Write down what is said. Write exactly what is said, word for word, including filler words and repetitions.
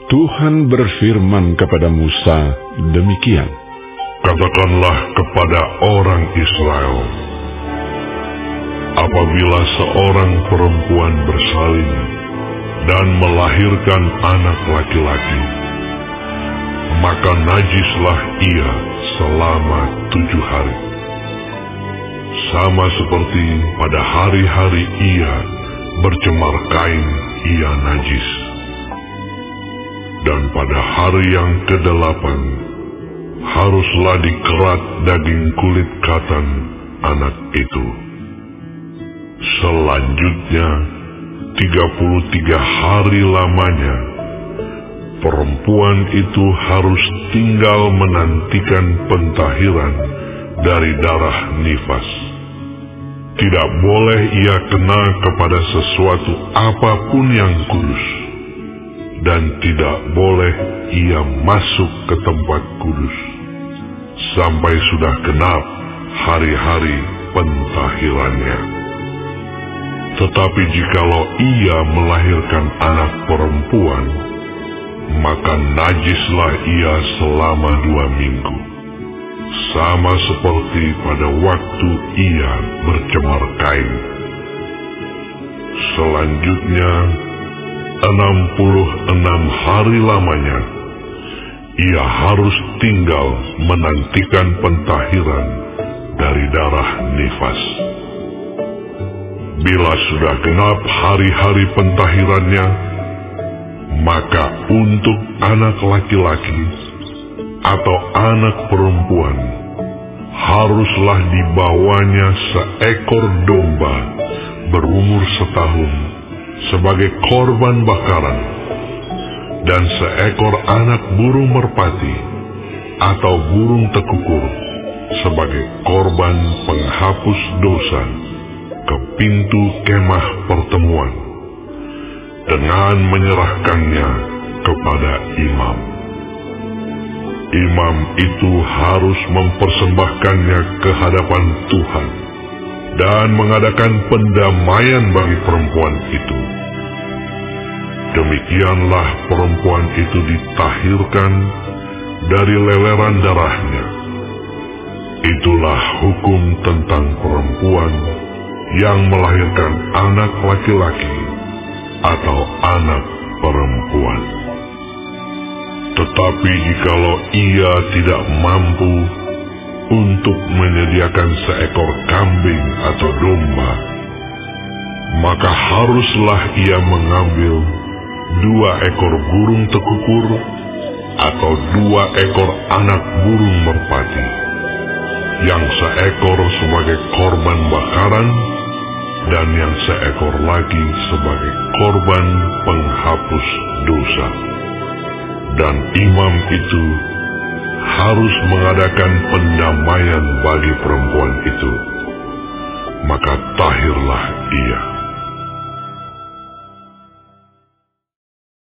Tuhan berfirman kepada Musa demikian, Katakanlah kepada orang Israel, apabila seorang perempuan bersalin dan melahirkan anak laki-laki, maka najislah ia selama tujuh hari. Sama seperti pada hari-hari ia bercemar kain, ia najis. Dan pada hari yang kedelapan, haruslah dikerat daging kulit katan anak itu. Selanjutnya, tiga puluh tiga hari lamanya, perempuan itu harus tinggal menantikan pentahiran dari darah nifas. Tidak boleh ia kena kepada sesuatu apapun yang kudus, dan tidak boleh ia masuk ke tempat kudus sampai sudah genap hari-hari pentahirannya. Tetapi jikalau ia melahirkan anak perempuan, maka najislah ia selama dua minggu, sama seperti pada waktu ia bercemar kain. Selanjutnya, enam puluh enam hari lamanya, ia harus tinggal menantikan pentahiran dari darah nifas. Bila sudah genap hari-hari pentahirannya, maka untuk anak laki-laki atau anak perempuan haruslah dibawanya seekor domba berumur setahun sebagai korban bakaran, dan seekor anak burung merpati atau burung tekukur sebagai korban penghapus dosa ke pintu kemah pertemuan, dengan menyerahkannya kepada imam. Imam itu harus mempersembahkannya ke hadapan Tuhan dan mengadakan pendamaian bagi perempuan itu. Demikianlah perempuan itu ditahirkan dari leleran darahnya. Itulah hukum tentang perempuan yang melahirkan anak laki-laki atau anak perempuan. Tetapi jikalau ia tidak mampu untuk menyediakan seekor kambing atau domba, maka haruslah ia mengambil dua ekor burung tekukur atau dua ekor anak burung merpati, yang seekor sebagai korban bakaran dan yang seekor lagi sebagai korban penghapus dosa. Dan imam itu harus mengadakan pendamaian bagi perempuan itu, maka tahirlah ia.